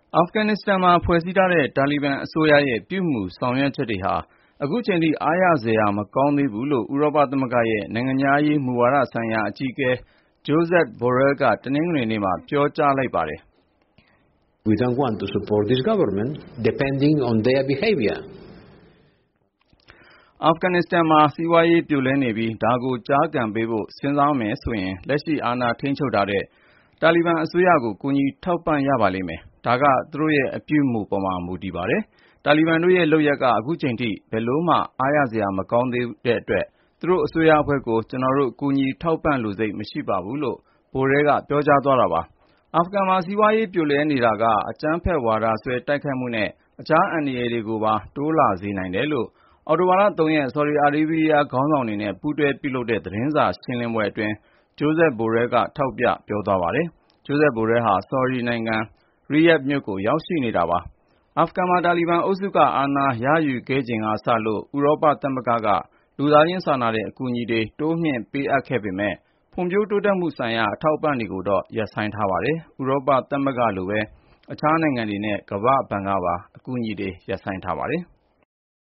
အာဖဂန်နစ္စတန်မှာဖွဲ့စည်းထားတဲ့တာလီဘန်အစိုးရရဲ့ပြုမူဆောင်ရွက်ချက်တွေဟာအခုချိန်ထိအားရစရာမကောင်းသေးဘူးလို့ဥရောပသမဂ္ဂရဲ့နိုင်ငံခြားရေးမူဝါဒဆိုင်ရာအကြီးအကဲ Josep Borrell ကတနင်္ဂနွေနေ့မှာပြောကြားလိုက်ပါတယ်။ We don't want to support this government depending on their behavior. အာဖဂန်နစ္စတန်မှာစီးပွားရေးပြိုလဲနေပြီးဒါကိုကြားကန်ပေးဖို့စဉ်းစားမယ်ဆိုရင်လက်ရှိအာဏာထိန်းချုပ်ထားတဲ့တာလီဘန်အစိုးရကိုကူညီထောက်ပံ့ရပါလိမ့်မယ်။ဒါကသူတို့ရဲ့အပြုအမူပေါ်မှာမူတည်ပါတယ်။တာလီဘန်တို့ရဲ့လုပ်ရက်ကအခုချိန်ထိဘယ်လို့မှအားရစရာမကောင်းသေးတဲ့အတွက်သူတို့အစိုးရအဖွဲ့ကိုကျွန်တော်တို့ကူညီထောက်ပံ့လိုစိတ်မရှိပါဘူးလို့ဘိုရဲကပြောကြားသွားတာပါ။အာဖဂန်မှာစီးပွားရေးပြိုလဲနေတာကအကြမ်းဖက်ဝါဒစွဲတိုက်ခိုက်မှုနဲ့အခြားအန္တရာယ်တွေကိုပါတိုးလာစေနိုင်တယ်လို့အော်တိုဘာလ 3 ရက်ဆော်ဒီအာရေးဗီးယားခေါင်းဆောင်တွေနဲ့ပူးတွဲပြုလုပ်တဲ့သတင်းစာရှင်းလင်းပွဲအတွင်း Josep Borrell ကထောက်ပြပြောသွားပါတယ်။ Josep Borrell ဟာဆော်ဒီနိုင်ငံရီယာ့ဒ်မြို့ကိုရောက်ရှိနေတာပါ။ အာဖဂန်မှာတာလီဘန်အုပ်စုကအာဏာရယူခဲ့ချိန်ကစလို့ဥရောပသမဂ္ဂကလူသားချင်းစာနာတဲ့အကူအညီတွေတိုးမြှင့်ပေးအပ်ခဲ့ပေမဲ့ဖွံ့ဖြိုးတိုးတက်မှုဆိုင်ရာအထောက်အပံ့တွေကိုတော့ရပ်ဆိုင်းထားပါတယ်။ ဥရောပသမဂ္ဂလိုပဲအခြားနိုင်ငံတွေနဲ့ကမ္ဘာ့ဘဏ်ကပါအကူအညီတွေရပ်ဆိုင်းထားပါတယ်။